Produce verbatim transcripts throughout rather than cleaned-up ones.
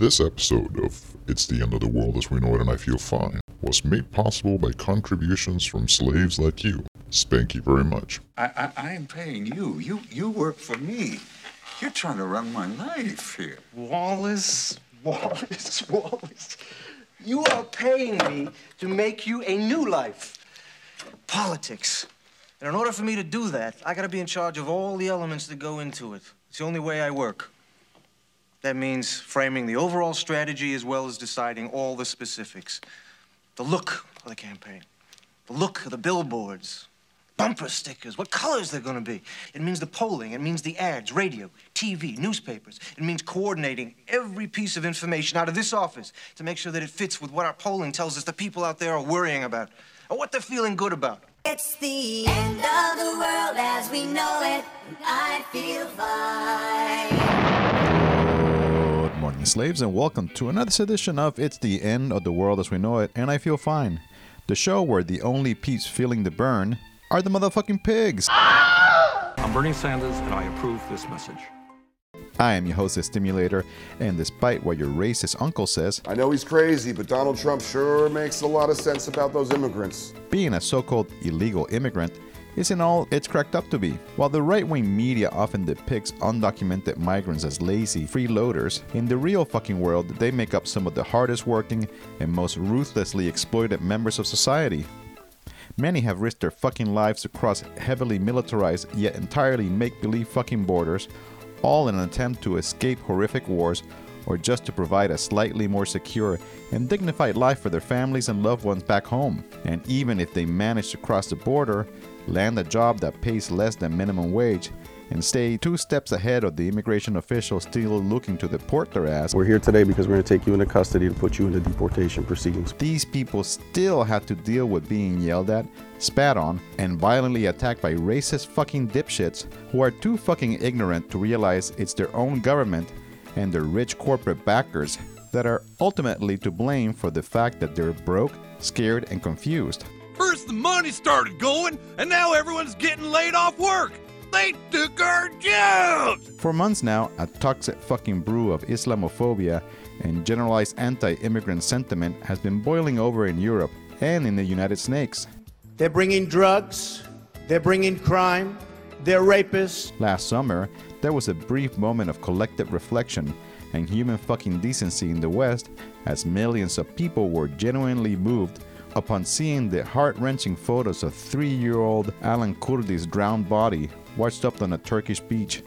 This episode of It's the End of the World as We Know It and I Feel Fine was made possible by contributions from slaves like you. Spank you very much. I, I, I am paying you. You you work for me. You're trying to run my life here. Wallace, Wallace, Wallace. You are paying me to make you a new life. Politics. And in order for me to do that, I gotta be in charge of all the elements that go into it. It's the only way I work. That means framing the overall strategy as well as deciding all the specifics. The look of the campaign, the look of the billboards, bumper stickers, what colors they're gonna be. It means the polling, it means the ads, radio, T V, newspapers. It means coordinating every piece of information out of this office to make sure that it fits with what our polling tells us the people out there are worrying about, or what they're feeling good about. It's the end of the world as we know it, and I feel fine. Good morning, slaves, and welcome to another edition of It's the End of the World as We Know It, and I Feel Fine. The show where the only peeps feeling the burn are the motherfucking pigs. I'm Bernie Sanders, and I approve this message. I am your host, the Stimulator, and despite what your racist uncle says, I know he's crazy, but Donald Trump sure makes a lot of sense about those immigrants. Being a so-called illegal immigrant isn't all it's cracked up to be. While the right-wing media often depicts undocumented migrants as lazy freeloaders, in the real fucking world, they make up some of the hardest working and most ruthlessly exploited members of society. Many have risked their fucking lives across heavily militarized yet entirely make-believe fucking borders, all in an attempt to escape horrific wars or just to provide a slightly more secure and dignified life for their families and loved ones back home. And even if they manage to cross the border, land a job that pays less than minimum wage, and stay two steps ahead of the immigration officials still looking to deport their ass. We're here today because we're going to take you into custody and put you into deportation proceedings. These people still have to deal with being yelled at, spat on, and violently attacked by racist fucking dipshits who are too fucking ignorant to realize it's their own government and their rich corporate backers that are ultimately to blame for the fact that they're broke, scared, and confused. First the money started going, and now everyone's getting laid off work. They took our jobs! For months now, a toxic fucking brew of Islamophobia and generalized anti-immigrant sentiment has been boiling over in Europe and in the United States. They're bringing drugs, they're bringing crime, they're rapists. Last summer, there was a brief moment of collective reflection and human fucking decency in the West as millions of people were genuinely moved upon seeing the heart-wrenching photos of three-year-old Alan Kurdi's drowned body washed up on a Turkish beach.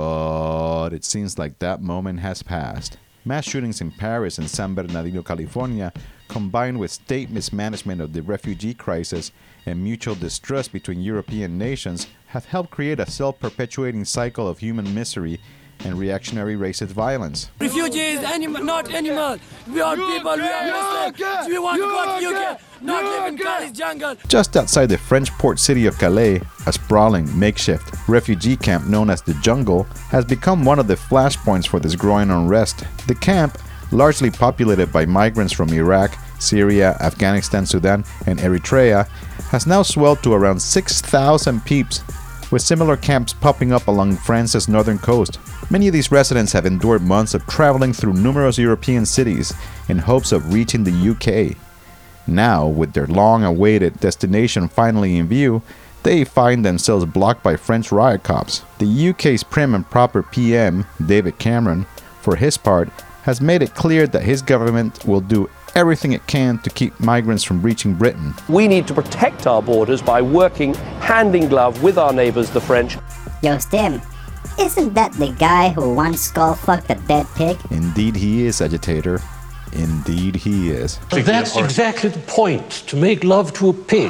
But it seems like that moment has passed. Mass shootings in Paris and San Bernardino, California, combined with state mismanagement of the refugee crisis and mutual distrust between European nations, have helped create a self-perpetuating cycle of human misery and reactionary racist violence. Refugees, anim- not animals. We are people, we are Muslims. We want to go to U K, not live in Cali's jungle. Just outside the French port city of Calais, a sprawling, makeshift refugee camp known as the Jungle has become one of the flashpoints for this growing unrest. The camp, largely populated by migrants from Iraq, Syria, Afghanistan, Sudan, and Eritrea, has now swelled to around six thousand peeps, with similar camps popping up along France's northern coast. Many of these residents have endured months of traveling through numerous European cities in hopes of reaching the U K. Now, with their long-awaited destination finally in view, they find themselves blocked by French riot cops. The U K's prim and proper P M, David Cameron, for his part, has made it clear that his government will do everything it can to keep migrants from reaching Britain. We need to protect our borders by working hand in glove with our neighbours, the French. Yo, Stim, isn't that the guy who once skull-fucked a dead pig? Indeed he is, agitator. Indeed he is. That's exactly the point, to make love to a pig.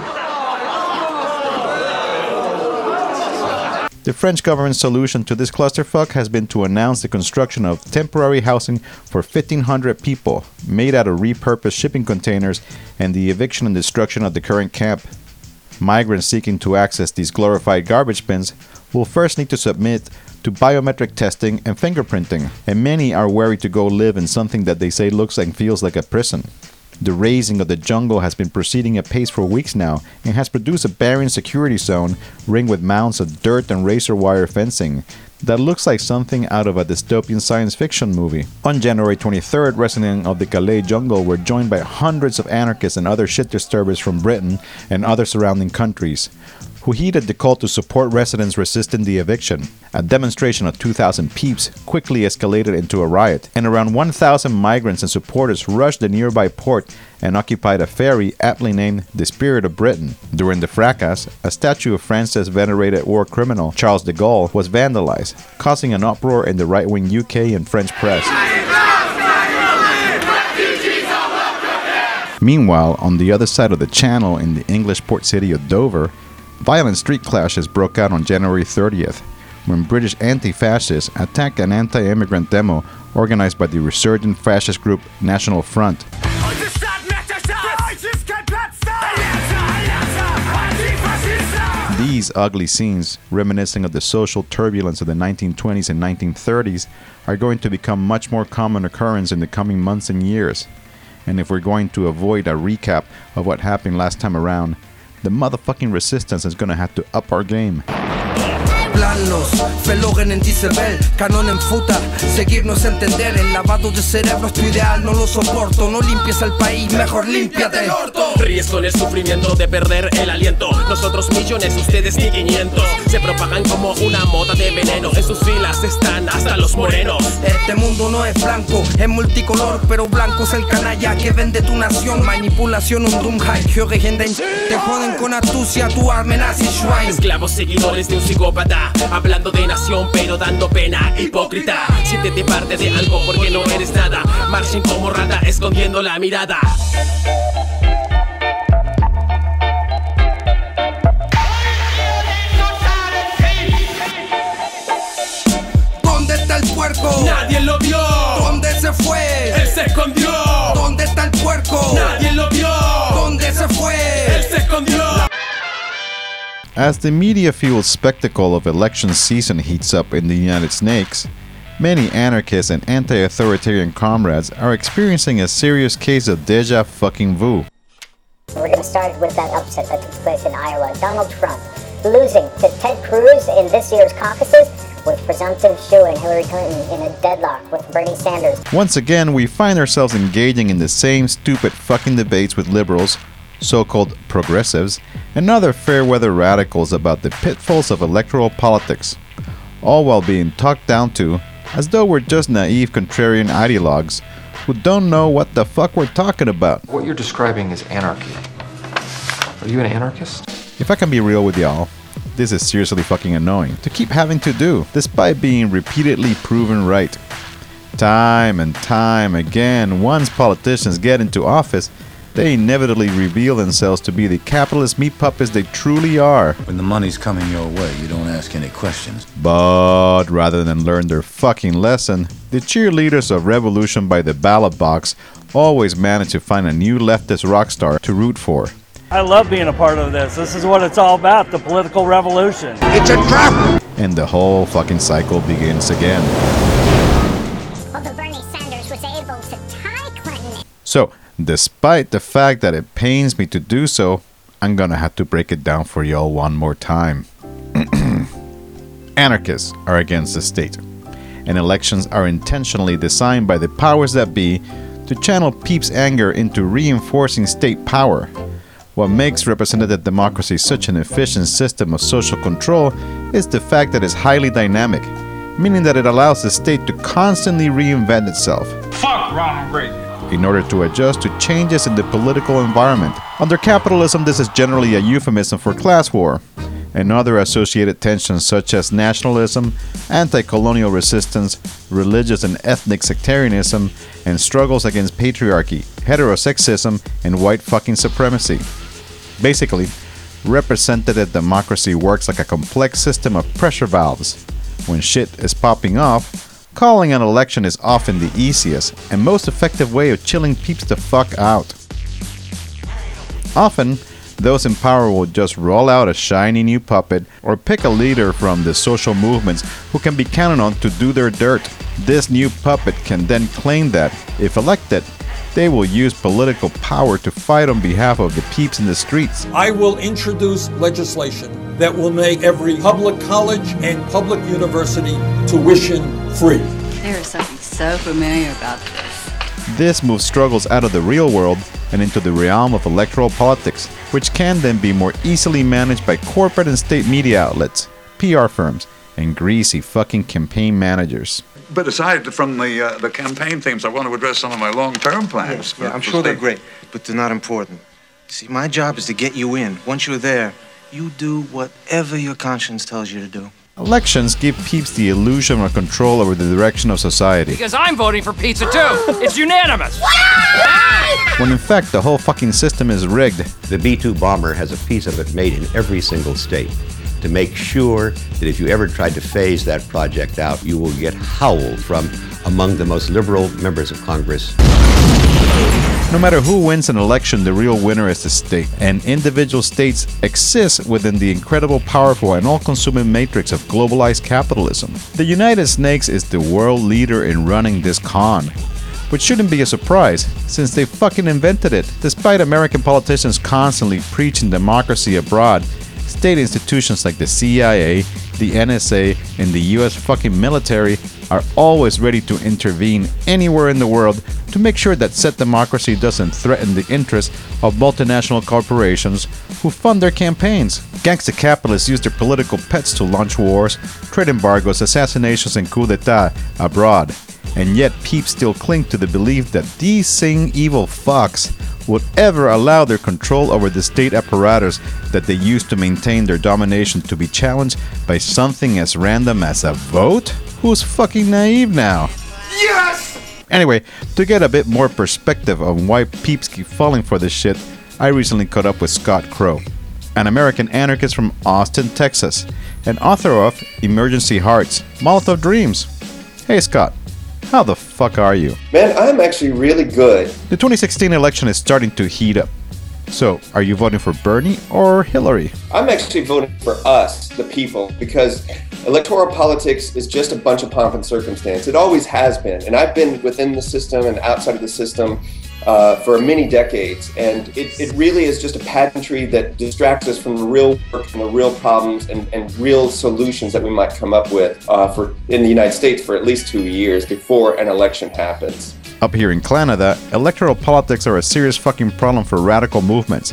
The French government's solution to this clusterfuck has been to announce the construction of temporary housing for fifteen hundred people, made out of repurposed shipping containers, and the eviction and destruction of the current camp. Migrants seeking to access these glorified garbage bins will first need to submit to biometric testing and fingerprinting, and many are wary to go live in something that they say looks and feels like a prison. The raising of the jungle has been proceeding at pace for weeks now and has produced a barren security zone ringed with mounds of dirt and razor wire fencing that looks like something out of a dystopian science fiction movie. On January twenty-third, residents of the Calais jungle were joined by hundreds of anarchists and other shit disturbers from Britain and other surrounding countries, who heeded the call to support residents resisting the eviction. A demonstration of two thousand peeps quickly escalated into a riot, and around one thousand migrants and supporters rushed the nearby port and occupied a ferry aptly named the Spirit of Britain. During the fracas, a statue of France's venerated war criminal Charles de Gaulle was vandalized, causing an uproar in the right-wing U K and French press. Meanwhile, on the other side of the channel in the English port city of Dover, violent street clashes broke out on January thirtieth, when British anti-fascists attacked an anti-immigrant demo organized by the resurgent fascist group National Front. These ugly scenes, reminiscing of the social turbulence of the nineteen twenties and nineteen thirties, are going to become much more common occurrence in the coming months and years. And if we're going to avoid a recap of what happened last time around, the motherfucking resistance is gonna have to up our game. Planos, felogen en Dieselbel, canon en futa, seguirnos a entender, el lavado de cerebro es tu ideal, no lo soporto, no limpies al país, mejor límpiate el orto. Ríes con el sufrimiento de perder el aliento, nosotros millones, ustedes ni quinientos, se propagan como una moda de veneno, en sus filas están hasta los morenos. Este mundo no es blanco, es multicolor, pero blanco es el canalla que vende tu nación, manipulación, un Dummheit, te joden con astucia, tu amenaza y schwein. Esclavos seguidores de un psicópata, hablando de nación pero dando pena, hipócrita. Siéntete parte de algo porque no eres nada. Marchen como rata escondiendo la mirada. ¿Dónde está el puerco? Nadie lo vio. ¿Dónde se fue? Él se escondió. ¿Dónde está el puerco? Nadie lo vio. ¿Dónde se fue? Él se escondió. As the media-fueled spectacle of election season heats up in the United States, many anarchists and anti-authoritarian comrades are experiencing a serious case of deja fucking vu. We're going to start with that upset that took place in Iowa. Donald Trump losing to Ted Cruz in this year's caucuses, with presumptive shoo-in Hillary Clinton in a deadlock with Bernie Sanders. Once again, we find ourselves engaging in the same stupid fucking debates with liberals, so-called progressives, and other fair-weather radicals about the pitfalls of electoral politics, all while being talked down to as though we're just naive contrarian ideologues who don't know what the fuck we're talking about. What you're describing is anarchy. Are you an anarchist? If I can be real with y'all, this is seriously fucking annoying to keep having to do, despite being repeatedly proven right. Time and time again, once politicians get into office, they inevitably reveal themselves to be the capitalist meat puppets they truly are. When the money's coming your way, you don't ask any questions. But rather than learn their fucking lesson, the cheerleaders of revolution by the ballot box always manage to find a new leftist rock star to root for. I love being a part of this. This is what it's all about, the political revolution. It's a trap! And the whole fucking cycle begins again. Although Bernie Sanders was able to tie Clinton. So, despite the fact that it pains me to do so, I'm gonna have to break it down for y'all one more time. Anarchists are against the state, and elections are intentionally designed by the powers that be to channel peeps' anger into reinforcing state power. What makes representative democracy such an efficient system of social control is the fact that it's highly dynamic, meaning that it allows the state to constantly reinvent itself. Fuck Ronald Reagan. In order to adjust to changes in the political environment. Under capitalism, this is generally a euphemism for class war, and other associated tensions such as nationalism, anti-colonial resistance, religious and ethnic sectarianism, and struggles against patriarchy, heterosexism, and white fucking supremacy. Basically, representative democracy works like a complex system of pressure valves. When shit is popping off, calling an election is often the easiest and most effective way of chilling peeps the fuck out. Often, those in power will just roll out a shiny new puppet or pick a leader from the social movements who can be counted on to do their dirt. This new puppet can then claim that, if elected, they will use political power to fight on behalf of the peeps in the streets. I will introduce legislation that will make every public college and public university tuition free. There is something so familiar about this. This moves struggles out of the real world and into the realm of electoral politics, which can then be more easily managed by corporate and state media outlets, P R firms, and greasy fucking campaign managers. But aside from the uh, the campaign themes, I want to address some of my long-term plans. Yeah, yeah, I'm sure they're great, but they're not important. See, my job is to get you in. Once you're there, you do whatever your conscience tells you to do. Elections give peeps the illusion of control over the direction of society. Because I'm voting for pizza too. It's unanimous. When in fact the whole fucking system is rigged. The B two bomber has a piece of it made in every single state to make sure that if you ever tried to phase that project out, you will get howled from among the most liberal members of Congress. No matter who wins an election, the real winner is the state, and individual states exist within the incredible, powerful, and all-consuming matrix of globalized capitalism. The United Snakes is the world leader in running this con, which shouldn't be a surprise, since they fucking invented it. Despite American politicians constantly preaching democracy abroad, state institutions like the C I A, the N S A, and the U S fucking military are always ready to intervene anywhere in the world to make sure that said democracy doesn't threaten the interests of multinational corporations who fund their campaigns. Gangsta capitalists use their political pets to launch wars, trade embargoes, assassinations, and coup d'etat abroad. And yet peeps still cling to the belief that these same evil fucks would ever allow their control over the state apparatus that they use to maintain their domination to be challenged by something as random as a vote? Who's fucking naive now? Yes! Anyway, to get a bit more perspective on why peeps keep falling for this shit, I recently caught up with Scott Crow, an American anarchist from Austin, Texas, and author of Emergency Hearts, Molotov Dreams. Hey Scott, how the fuck are you? Man, I'm actually really good. The twenty sixteen election is starting to heat up. So, are you voting for Bernie or Hillary? I'm actually voting for us, the people, because electoral politics is just a bunch of pomp and circumstance. It always has been. And I've been within the system and outside of the system uh, for many decades. And it, it really is just a pageantry that distracts us from the real work and the real problems and, and real solutions that we might come up with uh, for in the United States for at least two years before an election happens. Up here in Canada, electoral politics are a serious fucking problem for radical movements.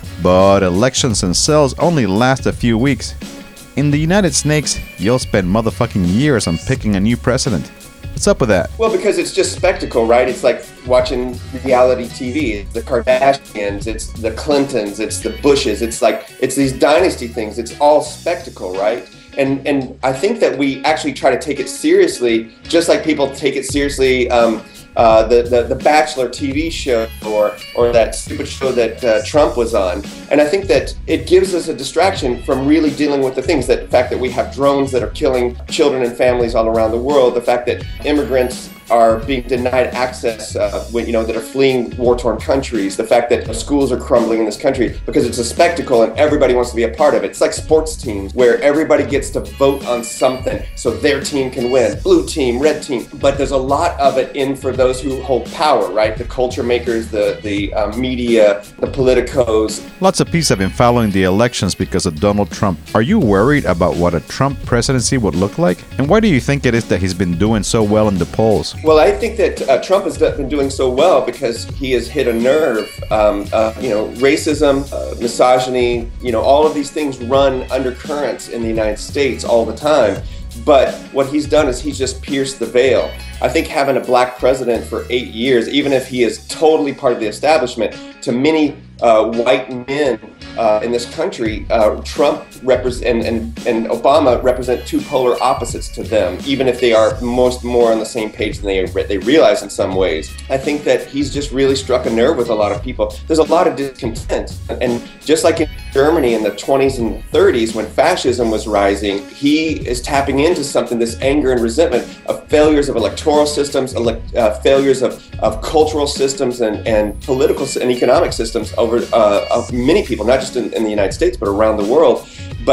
But elections themselves only last a few weeks. In the United Snakes, you'll spend motherfucking years on picking a new president. What's up with that? Well, because it's just spectacle, right? It's like watching reality T V. It's the Kardashians, it's the Clintons, it's the Bushes. It's like, it's these dynasty things. It's all spectacle, right? And and I think that we actually try to take it seriously, just like people take it seriously um, uh, the, the the Bachelor T V show or or that stupid show that uh, Trump was on. And I think that it gives us a distraction from really dealing with the things, that the fact that we have drones that are killing children and families all around the world, the fact that immigrants are being denied access, uh, when, you know, that are fleeing war-torn countries, the fact that schools are crumbling in this country because it's a spectacle and everybody wants to be a part of it. It's like sports teams where everybody gets to vote on something so their team can win. Blue team, red team. But there's a lot of it in for those who hold power, right? The culture makers, the, the uh, media, the politicos. Lots of peeps have been following the elections because of Donald Trump. Are you worried about what a Trump presidency would look like? And why do you think it is that he's been doing so well in the polls? Well, I think that uh, Trump has been doing so well because he has hit a nerve. Um, uh, you know, racism, uh, misogyny, you know, all of these things run undercurrents in the United States all the time. But what he's done is he's just pierced the veil. I think having a black president for eight years, even if he is totally part of the establishment, to many uh, white men uh, in this country, uh, Trump represent and, and Obama represent two polar opposites to them, even if they are most more on the same page than they they realize in some ways. I think that he's just really struck a nerve with a lot of people. There's a lot of discontent, and just like in Germany in the twenties and thirties when fascism was rising, he is tapping into something, this anger and resentment of failures of electoral systems, elect, uh, failures of, of cultural systems and, and political and economic systems over uh, of many people, not just in, in the United States, but around the world. But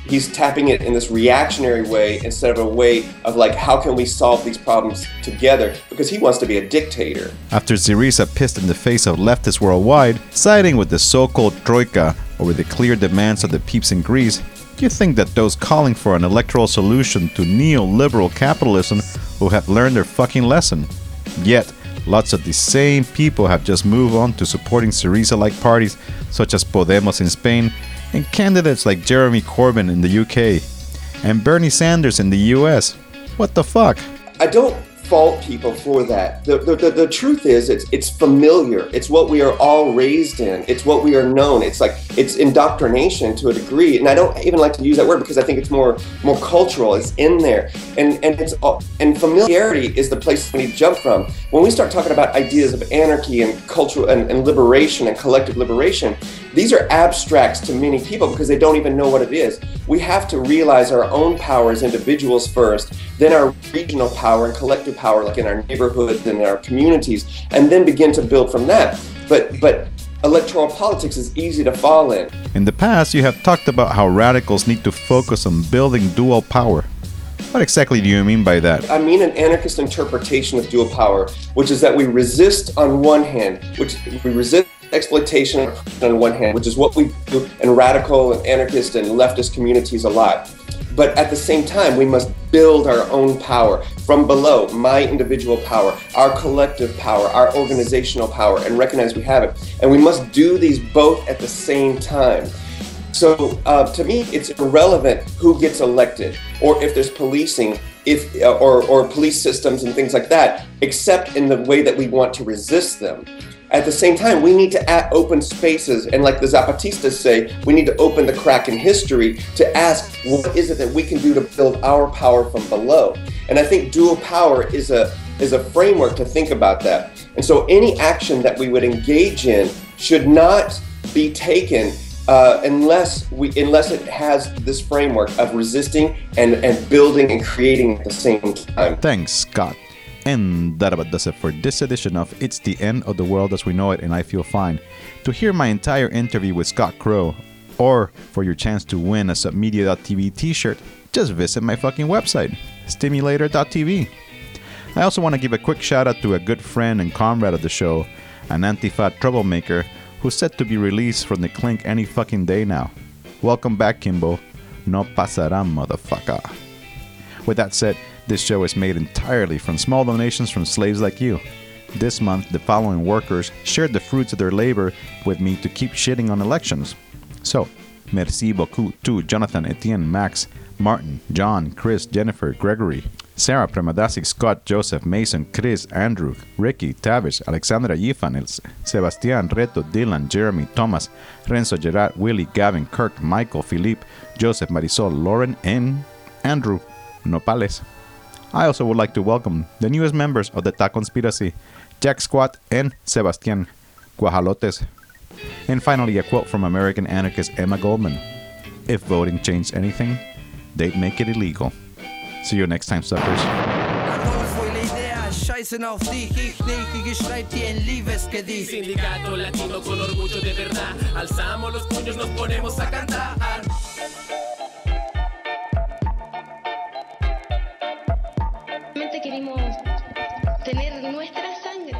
He's tapping it in this reactionary way instead of a way of like, how can we solve these problems together? Because he wants to be a dictator. After Syriza pissed in the face of leftists worldwide, siding with the so-called Troika over the clear demands of the peeps in Greece, you think that those calling for an electoral solution to neoliberal capitalism will have learned their fucking lesson. Yet, lots of the same people have just moved on to supporting Syriza-like parties such as Podemos in Spain and candidates like Jeremy Corbyn in the U K and Bernie Sanders in the U S. What the fuck? I don't fault people for that. The, the, the, the truth is, it's it's familiar. It's what we are all raised in. It's what we are known. It's like, it's indoctrination to a degree. And I don't even like to use that word because I think it's more more cultural. It's in there. And and it's and familiarity is the place we need to jump from. When we start talking about ideas of anarchy and cultural and, and liberation and collective liberation, these are abstracts to many people because they don't even know what it is. We have to realize our own power as individuals first, then our regional power and collective power, like in our neighborhoods and in our communities, and then begin to build from that. But but electoral politics is easy to fall in. In the past, you have talked about how radicals need to focus on building dual power. What exactly do you mean by that? I mean an anarchist interpretation of dual power, which is that we resist on one hand, which we resist exploitation on one hand, which is what we do in radical and anarchist and leftist communities a lot. But at the same time, we must build our own power from below, my individual power, our collective power, our organizational power, and recognize we have it. And we must do these both at the same time. So uh, to me, it's irrelevant who gets elected or if there's policing, if uh, or, or police systems and things like that, except in the way that we want to resist them. At the same time, we need to add open spaces, and like the Zapatistas say, we need to open the crack in history to ask, what is it that we can do to build our power from below? And I think dual power is a is a framework to think about that. And so any action that we would engage in should not be taken uh, unless we unless it has this framework of resisting and, and building and creating at the same time. Thanks, Scott. And that about does it for this edition of It's the End of the World as We Know It and I Feel Fine. To hear my entire interview with Scott Crow, or for your chance to win a Submedia dot T V t-shirt, just visit my fucking website, stimulator dot T V. I also want to give a quick shout out to a good friend and comrade of the show, an Antifa troublemaker who's set to be released from the clink any fucking day now. Welcome back, Kimbo. No pasará, motherfucker. With that said, this show is made entirely from small donations from slaves like you. This month, the following workers shared the fruits of their labor with me to keep shitting on elections. So, merci beaucoup to Jonathan, Etienne, Max, Martin, John, Chris, Jennifer, Gregory, Sarah, Premadasic, Scott, Joseph, Mason, Chris, Andrew, Ricky, Tavish, Alexandra, Yifan, Sebastian, Reto, Dylan, Jeremy, Thomas, Renzo, Gerard, Willie, Gavin, Kirk, Michael, Philippe, Joseph, Marisol, Lauren, and Andrew Nopales. I also would like to welcome the newest members of the Ta Conspiracy, Jack Squat and Sebastian Guajalotes. And finally, a quote from American anarchist Emma Goldman. If voting changed anything, they'd make it illegal. See you next time, suckers. Sindicato latino con orgullo de verdad, alzamos los puños, nos ponemos a cantar. Queremos tener nuestra sangre.